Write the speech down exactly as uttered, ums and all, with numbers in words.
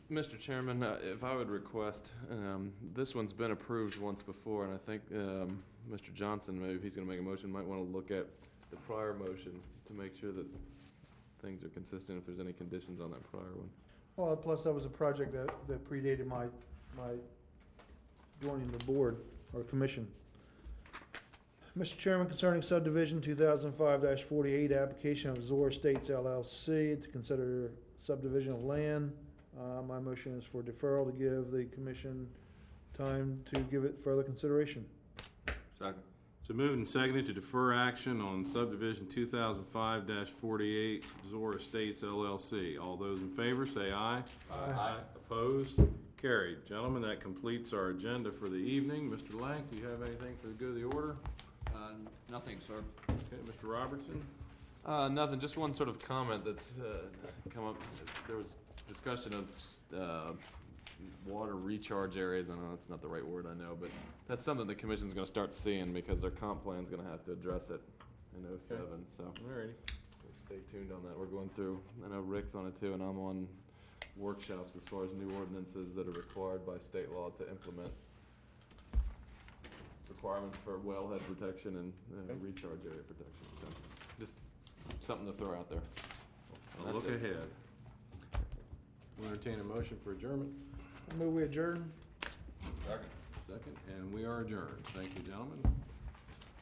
Mister Chairman, uh, if I would request, um, this one's been approved once before, and I think um, Mister Johnson, maybe if he's going to make a motion, might want to look at the prior motion to make sure that things are consistent, if there's any conditions on that prior one. Well, plus that was a project that, that predated my, my joining the board or commission. Mister Chairman, concerning subdivision two thousand five forty-eight, application of Zor Estates L L C to consider subdivision of land. Uh, my motion is for deferral to give the commission time to give it further consideration. Second. So moved and seconded to defer action on subdivision two thousand five forty-eight Zor Estates L L C. All those in favor say aye. Aye. Aye. Opposed? Carried. Gentlemen, that completes our agenda for the evening. Mister Lank, do you have anything for the good of the order? Uh, nothing, sir. Okay, Mister Robertson? Uh, nothing, just one sort of comment that's uh, come up. There was discussion of uh, water recharge areas. I know that's not the right word, I know, but that's something the commission's going to start seeing because their comp plan's going to have to address it in oh seven. So, Alrighty. so stay tuned on that. We're going through, I know Rick's on it too, and I'm on workshops as far as new ordinances that are required by state law to implement requirements for wellhead protection and uh, Okay. recharge area protection. So just something to throw out there. I'll That's look it. ahead. We'll entertain a motion for adjournment. I move we adjourn. Second. Second, and we are adjourned. Thank you, gentlemen.